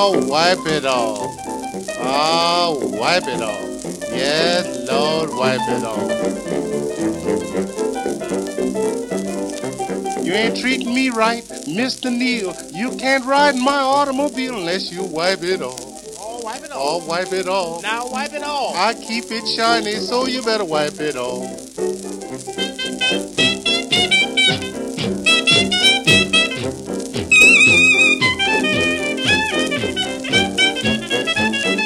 Oh, wipe it off. Oh, wipe it off. Yes, Lord, wipe it off. You ain't treating me right, Mr. Neal. You can't ride in my automobile unless you wipe it off. Oh, wipe it off. Oh, wipe it off. Now wipe it off. I keep it shiny, so you better wipe it off.